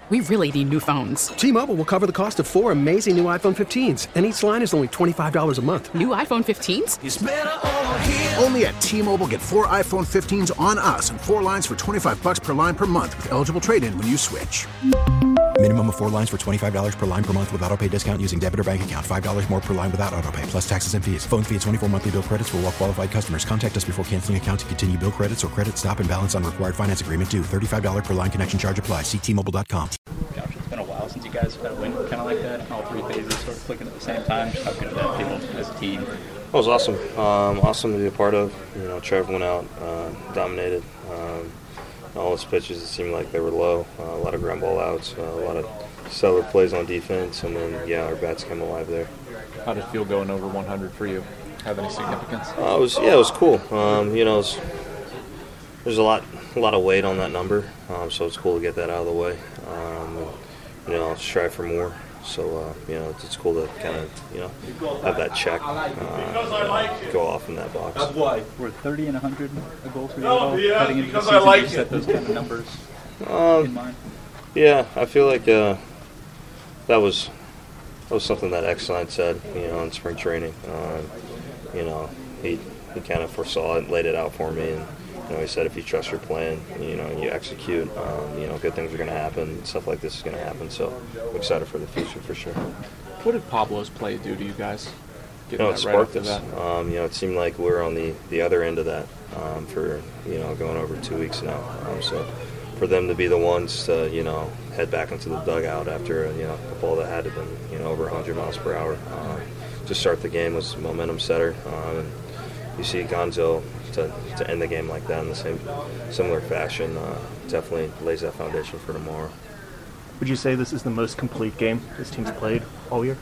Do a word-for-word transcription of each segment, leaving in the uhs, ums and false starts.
We really need new phones. T-Mobile will cover the cost of four amazing new iPhone fifteens, and each line is only twenty-five dollars a month. New iPhone fifteens? It's better over here. Only at T-Mobile, get four iPhone fifteens on us and four lines for twenty-five dollars per line per month with eligible trade-in when you switch. Minimum of four lines for twenty-five dollars per line per month with autopay discount using debit or bank account. five dollars more per line without autopay, plus taxes and fees. Phone fee at twenty-four monthly bill credits for well-qualified customers. Contact us before canceling account to continue bill credits or credit stop and balance on required finance agreement due. thirty-five dollars per line connection charge applies. See T Mobile dot com. Gosh, it's been a while since you guys have had a win kind of like that. All three phases sort of clicking at the same time. Just how good did that feel as a team? It was awesome. Um, awesome to be a part of. You know, Trev went out, uh, dominated. Um, all his pitches, it seemed like they were low. Uh, a lot of ground ball outs, uh, a lot of stellar plays on defense, and then, yeah, our bats came alive there. How did it feel going over one hundred for you? Have any significance? Uh, it was, yeah, it was cool. Um, you know, it was, there's a lot, a lot of weight on that number, um, so it's cool to get that out of the way. Um, and, you know, strive for more. So, uh, you know, it's, it's cool to kind of, you know, have that check uh, go off in that box. Were thirty and one hundred a goal for you all heading into the season? Did you set those kind of numbers um, in mind? Yeah, I feel like uh, that was that was something that Eckstein said, you know, in spring training. Uh, you know, he he kind of foresaw it, laid it out for me, and you know, he said if you trust your plan, you know, and you execute, um, you know, good things are going to happen. Stuff like this is going to happen. So I'm excited for the future for sure. What did Pablo's play do to you guys? You know, it sparked us. Um, you know, it seemed like we were on the, the other end of that um, for, you know, going over two weeks now. Um, so for them to be the ones to, you know, head back into the dugout after, you know, a ball that had to been, you know, over one hundred miles per hour um, to start the game was a momentum setter. Um, and you see Gonzo to, to end the game like that in the same similar fashion uh, definitely lays that foundation for tomorrow. Would you say this is the most complete game this team's played all year?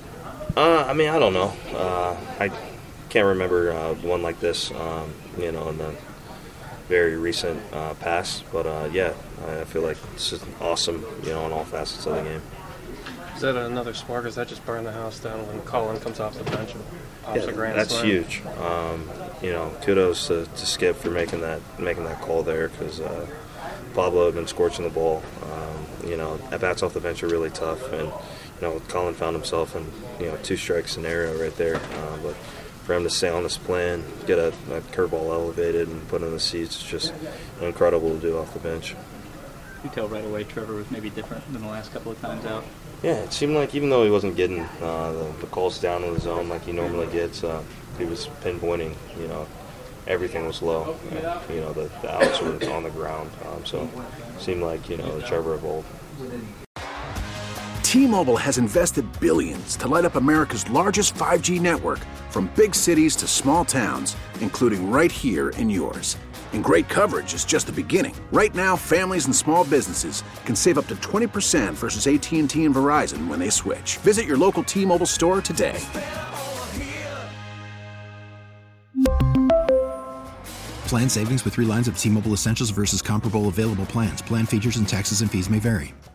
Uh, I mean, I don't know. Uh, I can't remember uh, one like this, um, you know, in the very recent uh, past. But, uh, yeah, I feel like this is awesome, you know, in all facets of the game. Is that another spark, or is that just burn the house down when Colin comes off the bench and pops Yeah, a grand that's slam? huge. Um, you know, kudos to, to Skip for making that making that call there because uh, Pablo had been scorching the ball. Um, you know, at bats off the bench are really tough, and you know, Colin found himself in you know two strike scenario right there. Uh, but for him to stay on this plan, get a, a curveball elevated, and put in the seats, it's just incredible to do off the bench. You tell right away Trevor was maybe different than the last couple of times out. Yeah, it seemed like even though he wasn't getting uh, the, the calls down in the zone like he normally gets, uh, he was pinpointing, you know, everything was low. And, you know, the, the outs were on the ground. Um, so it seemed like, you know, the Trevor of old. T-Mobile has invested billions to light up America's largest five G network from big cities to small towns, including right here in yours. And great coverage is just the beginning. Right now, families and small businesses can save up to twenty percent versus A T and T and Verizon when they switch. Visit your local T-Mobile store today. Plan savings with three lines of T-Mobile Essentials versus comparable available plans. Plan features and taxes and fees may vary.